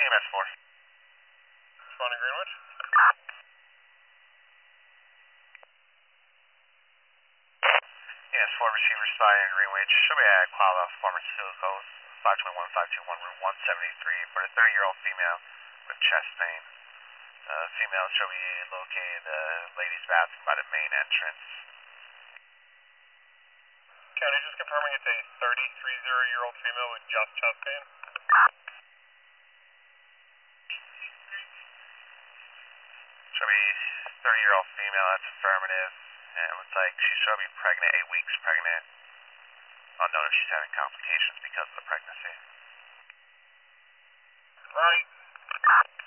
EMS 4. Responding Greenwich. EMS 4, receiver spotted in Greenwich. Show me at Quala, Pharmaceutical, 521, Route 173 for a 30-year-old female with chest pain. Female should be located in the ladies' bathroom by the main entrance. County just confirming it's a 33-year-old female with just chest pain. Should be 30-year-old female, that's affirmative. And it looks like she should be pregnant, 8 weeks pregnant. Unknown if she's having complications because of the pregnancy. Right.